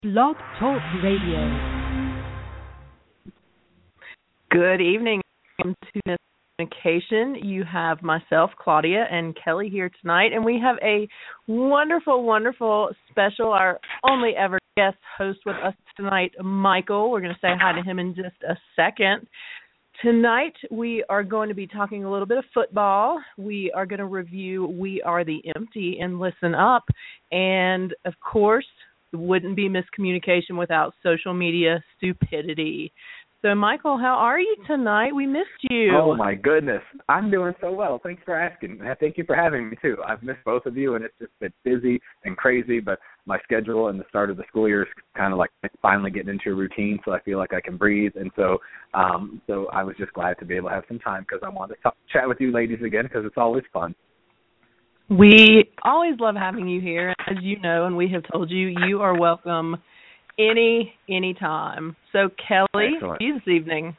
Blog Talk Radio. Good evening. Welcome to Communication. You have myself, Claudia, and Kelly here tonight, and we have a wonderful, wonderful special, our only ever guest host with us tonight, Michael. We're going to say hi to him in just a second. Tonight, we are going to be talking a little bit of football. We are going to review We Are the Empty and Listen Up, and, of course, it wouldn't be miscommunication without social media stupidity. So, Michael, how are you tonight? We missed you. Oh, my goodness. I'm doing so well. Thanks for asking. Thank you for having me, too. I've missed both of you, and it's just been busy and crazy, but my schedule and the start of the school year is kind of like finally getting into a routine, so I feel like I can breathe. And so I was just glad to be able to have some time because I wanted to chat with you ladies again because it's always fun. We always love having you here. As you know, and we have told you, you are welcome any time. So, Kelly, how are you this evening?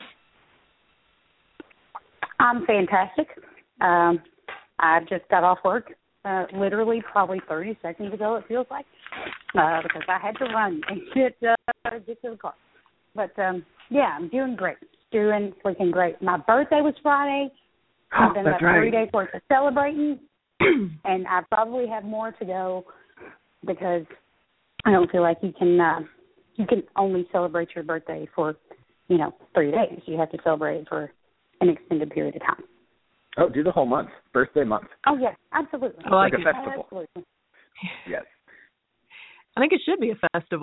I'm fantastic. I just got off work literally probably 30 seconds ago, it feels like, because I had to run and get to the car. But, yeah, I'm doing great. Doing freaking great. My birthday was Friday. I've been about 3 days worth of celebrating. And I probably have more to go because I don't feel like you can only celebrate your birthday for, 3 days. You have to celebrate it for an extended period of time. Oh, do the whole month. Birthday month. Oh, yes, absolutely. Like a festival. Absolutely. Yes. I think it should be a festival.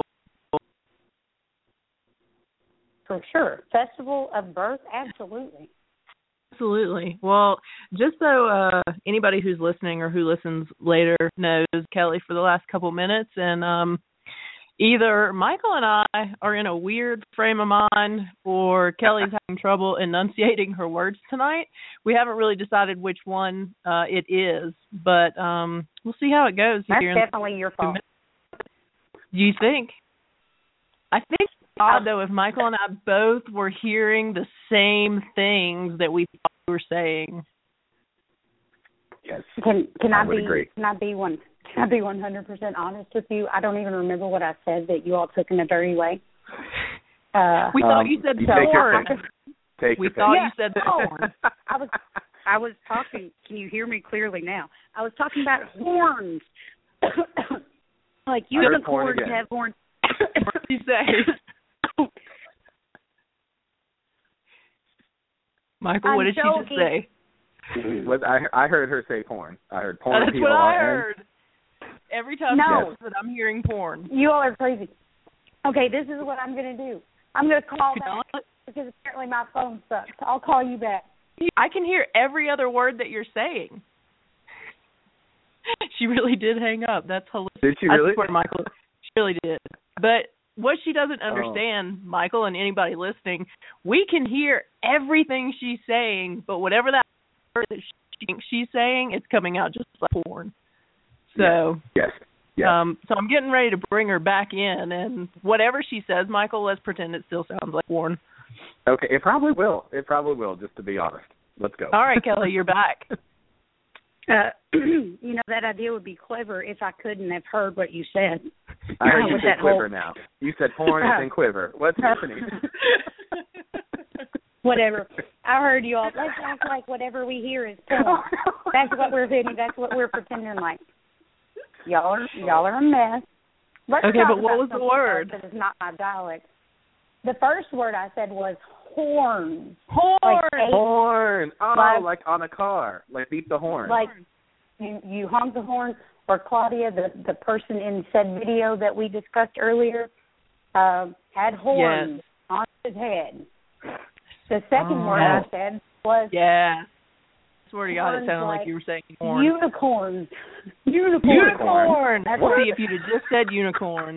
For sure. Festival of birth, absolutely. Absolutely. Well, just so anybody who's listening or who listens later knows, Kelly, for the last couple minutes, and either Michael and I are in a weird frame of mind or Kelly's having trouble enunciating her words tonight. We haven't really decided which one it is, but we'll see how it goes. That's here definitely your fault. Do you think? I think it's odd, though, if Michael and I both were hearing the same things that we thought we were saying. Yes. Can I agree. Can I be 100% honest with you? I don't even remember what I said that you all took in a dirty way. We thought you said porn. We thought you said porn. I was talking. Can you hear me clearly now? I was talking about horns. Like unicorns have horns. What did you say? Michael, what did she just say? I heard her say porn. I heard porn. That's what I heard. Every time she says it, I'm hearing porn. You all are crazy. Okay, this is what I'm going to do. I'm going to call back because apparently my phone sucks. I'll call you back. I can hear every other word that you're saying. She really did hang up. That's hilarious. Did she really? I swear, Michael, she really did. But what she doesn't understand, Michael, and anybody listening, we can hear everything she's saying, but whatever that word that she thinks she's saying, it's coming out just like porn. So, yes. So I'm getting ready to bring her back in, and whatever she says, Michael, let's pretend it still sounds like porn. Okay, it probably will. Just to be honest. Let's go. All right, Kelly, you're back. That idea would be clever if I couldn't have heard what you said. I heard you say quiver now. You said porn and then quiver. What's happening? Whatever. I heard you all. Let's act like whatever we hear is porn. That's what we're thinking. That's what we're pretending like. Y'all are a mess. Let's okay, talk but what about was the word? That is not my dialect. The first word I said was horn. Horn. Oh, like on a car. Like beat the horn. Like you honk the horn. Or Claudia, the person in said video that we discussed earlier, had horns on his head. The second word I said was... Yeah. I swear to God, it sounded like you were saying horn. Unicorns. Unicorn. Let's see if you'd have just said unicorn.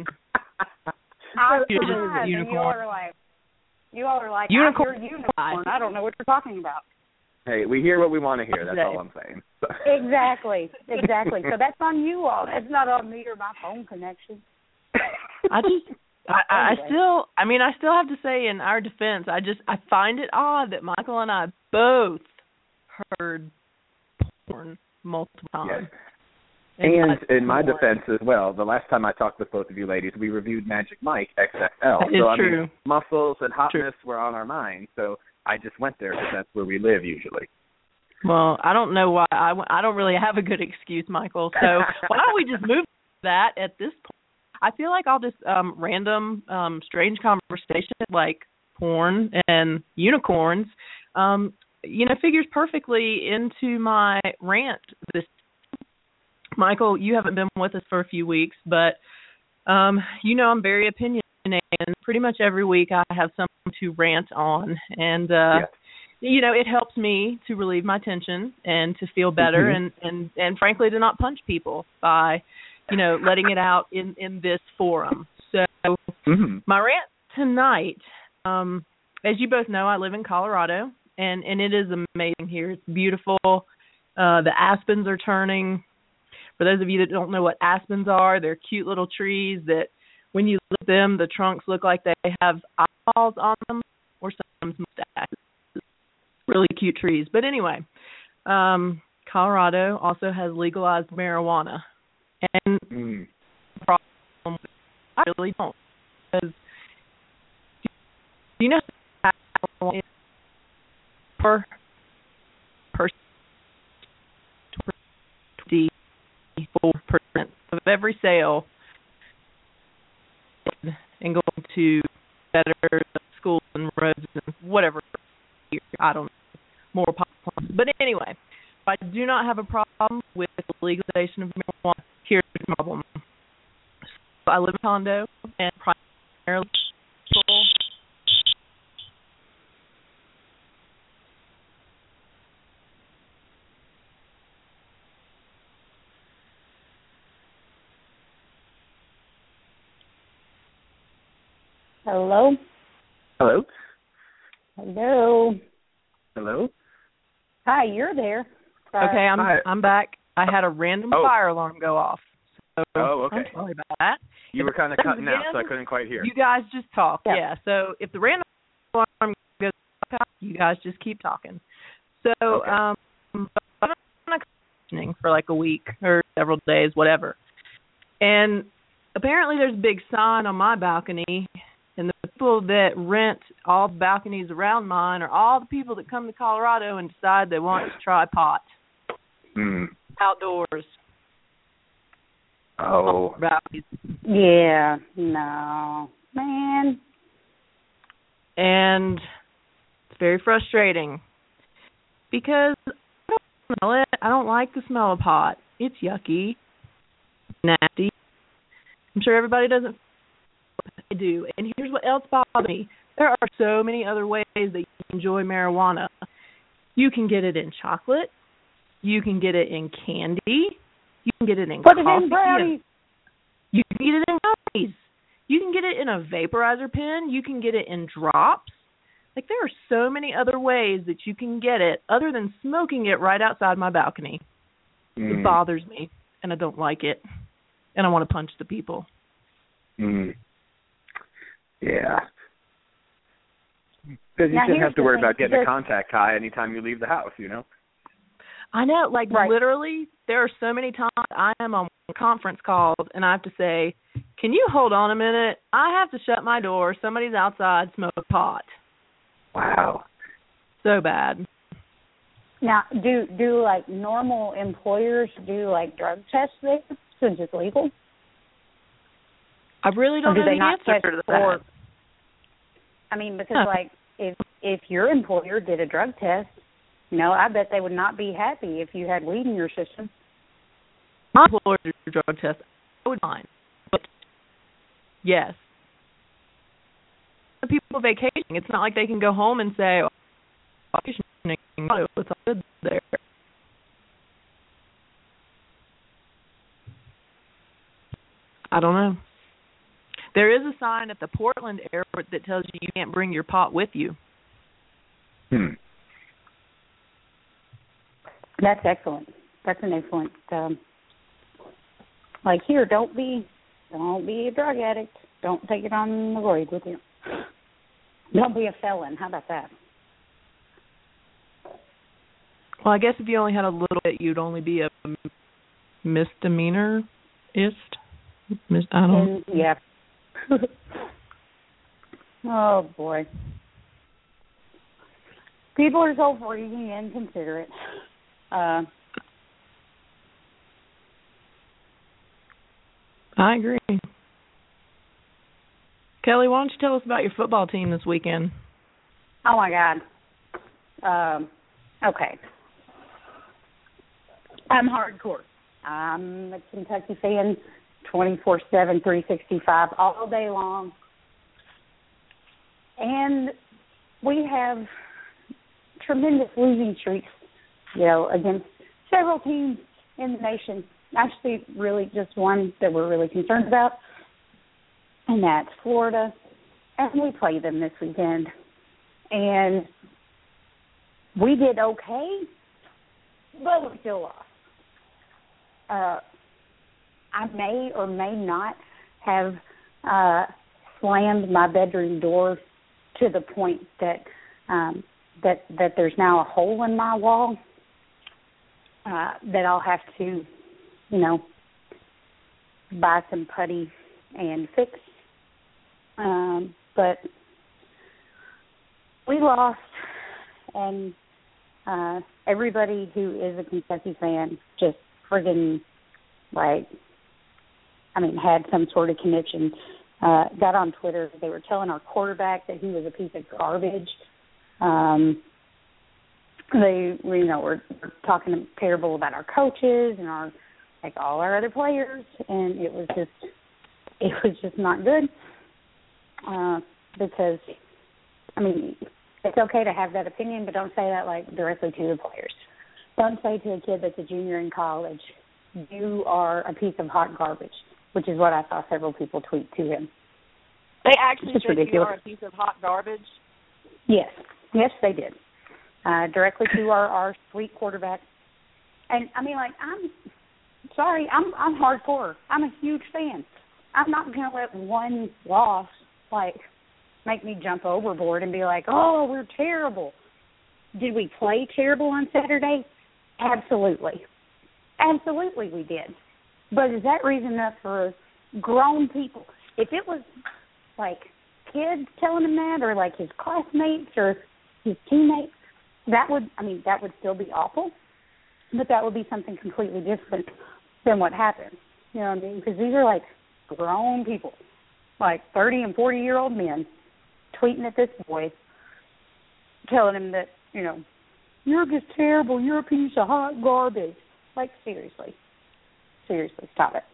You all are like, unicorn. I hear unicorn. I don't know what you're talking about. Hey, we hear what we want to hear. That's all I'm saying. Exactly. So that's on you all. That's not on me or my phone connection. I still have to say in our defense, I find it odd that Michael and I both heard porn multiple times. Yes. And in my defense as well, the last time I talked with both of you ladies, we reviewed Magic Mike XXL. It's I true. mean, muscles and hotness were on our minds, so I just went there because that's where we live usually. Well, I don't know why. I don't really have a good excuse, Michael. So why don't we just move that at this point? I feel like all this random, strange conversation like porn and unicorns, figures perfectly into my rant this. Michael, you haven't been with us for a few weeks, but I'm very opinionated, and pretty much every week I have something to rant on, and it helps me to relieve my tension and to feel better, and frankly to not punch people by, letting it out in this forum. So my rant tonight, as you both know, I live in Colorado, and it is amazing here. It's beautiful. The aspens are turning. For those of you that don't know what aspens are, they're cute little trees that when you look at them, the trunks look like they have eyeballs on them or sometimes mustaches. Really cute trees. But anyway, Colorado also has legalized marijuana. And the problem, I really don't. Because, do you know how per person 24% of every sale and going to better schools and roads and whatever. I don't know, more popular. But anyway, I do not have a problem with the legalization of marijuana. Here's the problem. So I live in a condo and primarily people. Hello? Hello? Hello? Hello? Hi, you're there. Okay, I'm back. I had a random fire alarm go off. So okay. I'm sorry about that. You were kind of cutting out, so I couldn't quite hear. You guys just talk. Yeah. So if the random alarm goes off, you guys just keep talking. So I've been questioning for like a week or several days, whatever. And apparently there's a big sign on my balcony, and the people that rent all the balconies around mine are all the people that come to Colorado and decide they want to try pot. Outdoors. Oh. Yeah, no. Man. And it's very frustrating because I don't smell it. I don't like the smell of pot. It's yucky, nasty. I'm sure everybody doesn't do. And here's what else bothers me. There are so many other ways that you can enjoy marijuana. You can get it in chocolate. You can get it in candy. You can get it in coffee. Put it in brownies. You can get it in brownies. You can get it in a vaporizer pen. You can get it in drops. Like, there are so many other ways that you can get it other than smoking it right outside my balcony. It bothers me, and I don't like it. And I want to punch the people. Yeah. Because you shouldn't have to worry about getting a contact high anytime you leave the house, I know, literally, there are so many times I am on conference calls and I have to say, can you hold on a minute? I have to shut my door. Somebody's outside smoking pot. Wow. So bad. Now, do like normal employers do like drug tests there since it's legal? I really don't know the answer to that. I mean, because like if your employer did a drug test, I bet they would not be happy if you had weed in your system. My employer did a drug test. I would mind. But yes. The people vacationing, it's not like they can go home and say, vacationing, it's all good there. I don't know. There is a sign at the Portland airport that tells you can't bring your pot with you. That's excellent. That's an excellent. Like here, don't be a drug addict. Don't take it on the road with you. Don't be a felon. How about that? Well, I guess if you only had a little bit, you'd only be a misdemeanor-ist. I don't. Yeah. Oh boy. People are so freaking inconsiderate. I agree. Kelly, why don't you tell us about your football team this weekend? Oh my God. Okay. I'm hardcore. I'm a Kentucky fan 24/7, 365, all day long. And we have tremendous losing streaks, against several teams in the nation. Actually, really just one that we're really concerned about, and that's Florida. And we play them this weekend. And we did okay, but we still lost. I may or may not have slammed my bedroom door to the point that that there's now a hole in my wall that I'll have to, buy some putty and fix. But we lost, and everybody who is a Kentucky fan just friggin' had some sort of connection. Got on Twitter. They were telling our quarterback that he was a piece of garbage. They, were talking terrible about our coaches and all our other players, and it was just not good. Because, it's okay to have that opinion, but don't say that directly to the players. Don't say to a kid that's a junior in college, you are a piece of hot garbage, which is what I saw several people tweet to him. They actually said ridiculous. You are a piece of hot garbage? Yes, they did. Directly to our sweet quarterback. And, I'm sorry, I'm hardcore. I'm a huge fan. I'm not going to let one loss, make me jump overboard and be like, oh, we're terrible. Did we play terrible on Saturday? Absolutely. Absolutely we did. But is that reason enough for grown people? If it was, kids telling him that, or, his classmates or his teammates, that would still be awful. But that would be something completely different than what happened. You know what I mean? Because these are, grown people, 30 and 40-year-old men, tweeting at this boy, telling him that, you're just terrible, you're a piece of hot garbage. Seriously. Seriously, stop it.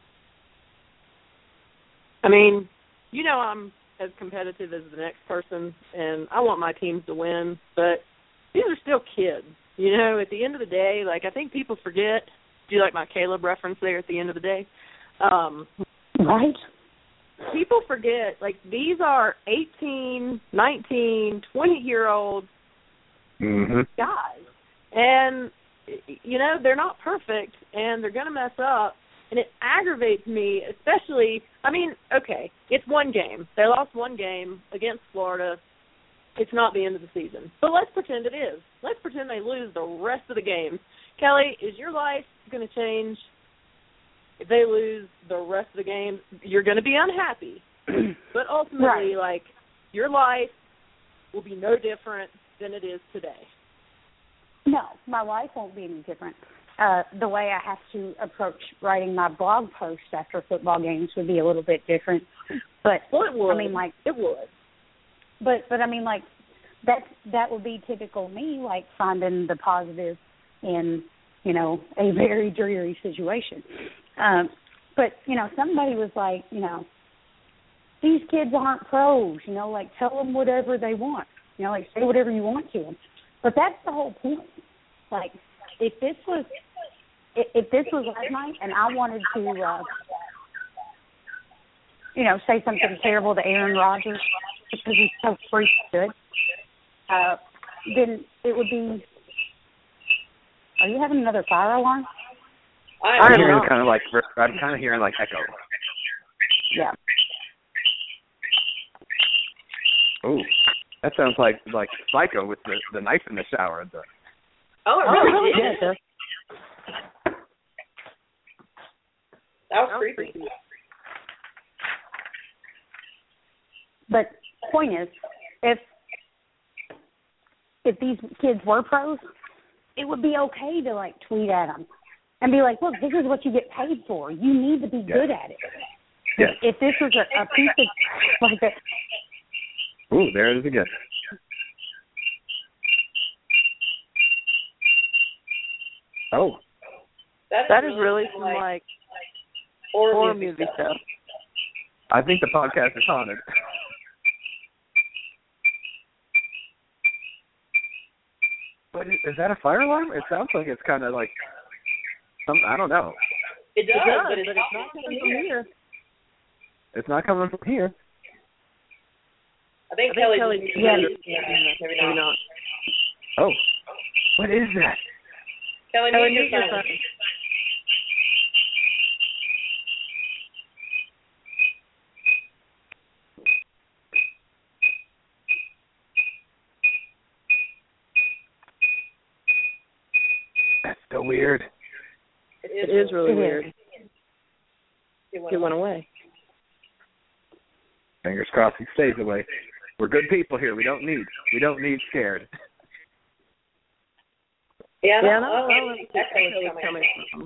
I'm as competitive as the next person, and I want my teams to win, but these are still kids. At the end of the day, I think people forget. Do you like my Caleb reference there at the end of the day? Right. People forget, these are 18, 19, 20-year-old guys. And, they're not perfect, and they're going to mess up. And it aggravates me, especially, okay, it's one game. They lost one game against Florida. It's not the end of the season. But let's pretend it is. Let's pretend they lose the rest of the games. Kelly, is your life going to change if they lose the rest of the games? You're going to be unhappy. But ultimately, right. Your life will be no different than it is today. No, my life won't be any different. The way I have to approach writing my blog posts after football games would be a little bit different. But well, it would. It would. But that would be typical me, finding the positive in, a very dreary situation. But, somebody was these kids aren't pros, tell them whatever they want, say whatever you want to them. But that's the whole point. If this was last night and I wanted to, say something terrible to Aaron Rodgers because he's so freaking good, then it would be. Are you having another fire alarm? I'm hearing I'm kind of hearing echo. Yeah. Oh, that sounds like Psycho with the knife in the shower. Oh, it really did. creepy. But point is, if these kids were pros, it would be okay to like tweet at them and be like, look, this is what you get paid for. You need to be good at it. Yes. If this was a piece of like that. Ooh, there it is again. Oh. That is really some like horror movie stuff. I think the podcast is haunted. But is that a fire alarm? It sounds like it's kind of like I don't know. It does, but it's not coming from here. It's not coming from here. I think Kelly maybe not. Oh, what is that? Kelly, mute your phone. That's so weird. It is really weird. It went away. Fingers crossed he stays away. We're good people here. We don't need scared. Yeah, no, that's coming from.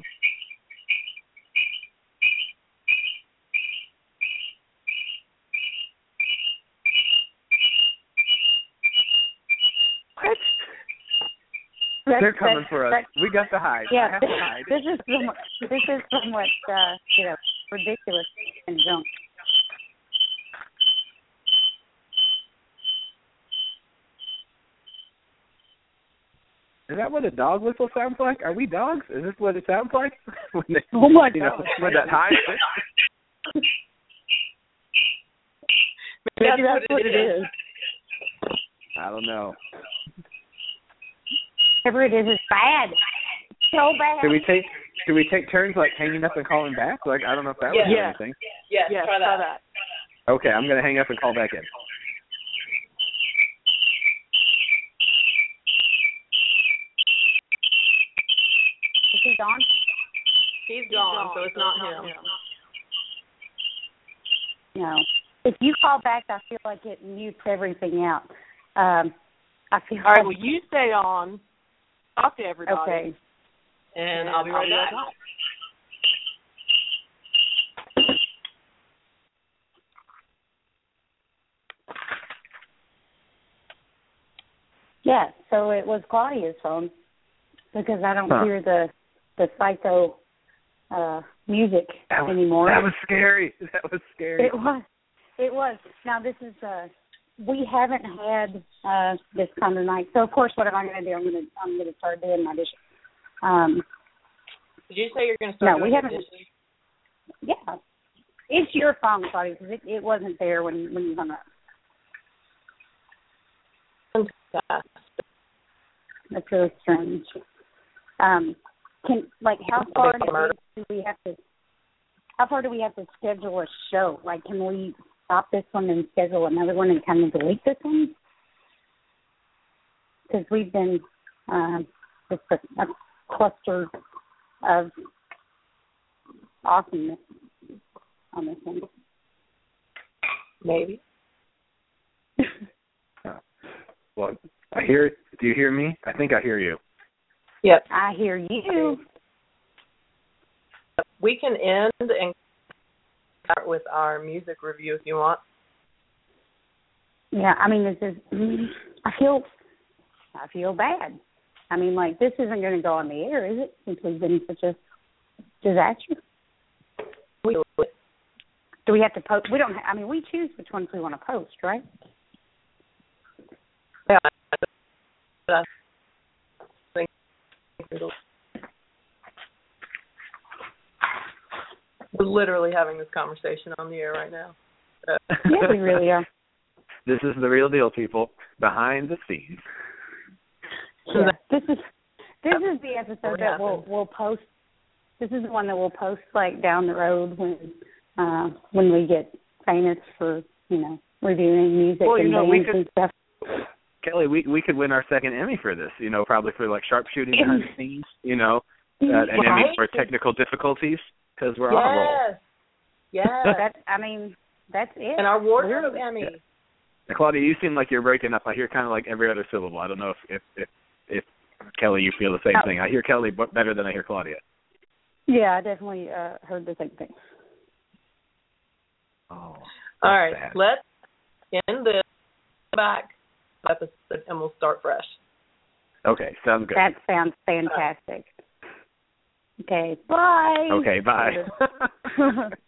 What? They're coming for us. We got to hide. Yeah, I have to hide. This is somewhat ridiculous and junk. Is that what a dog whistle sounds like? Are we dogs? Is this what it sounds like? When they, Oh my God! When that high. Maybe that's what it is. I don't know. Whatever it is bad. So bad. Do we take turns like hanging up and calling back? Like I don't know if that was anything. Yes, try that. Okay, I'm gonna hang up and call back in. Is he gone? He's gone, so it's not him. No. If you call back, I feel like it mutes everything out. I feel All right, like, well, you stay on. Talk to everybody. Okay. And I'll be right back. Yeah, so it was Claudia's phone because I don't hear the psycho music anymore. That was scary. It was. Now this is we haven't had this kind of night. So of course, what am I going to do? I'm going to start doing my dishes. Did you say you're going to start doing your dishes? Yeah, it's your phone, Claudia, because it wasn't there when you hung up. That's really strange. How far do we have to schedule a show? Like, can we stop this one and schedule another one and kind of delete this one? Because we've been just a cluster of awesomeness on this one. Maybe. Well, I hear. Do you hear me? I think I hear you. Yep. I hear you. We can end and start with our music review if you want. Yeah, I mean, I feel bad. I mean, like, this isn't going to go on the air, is it? Since we've been such a disaster. Do we have to post? We don't. I mean, we choose which ones we want to post, right? Yeah. We're literally having this conversation on the air right now. Yeah, we really are. This is the real deal, people. Behind the scenes. Yeah. This is the episode that we'll post. This is the one that we'll post like down the road when we get famous for reviewing music and bands and stuff. Kelly, we could win our second Emmy for this. Probably for like sharpshooting behind the scenes. An Emmy for technical difficulties because we're on a roll. Yes. That's it. And our wardrobe Emmy. Now, Claudia, you seem like you're breaking up. I hear kind of like every other syllable. I don't know if Kelly, you feel the same thing. I hear Kelly better than I hear Claudia. Yeah, I definitely heard the same thing. Oh. All right, sad. let's end this back episode and we'll start fresh. Okay, sounds good. That sounds fantastic. Okay, bye. Okay, bye.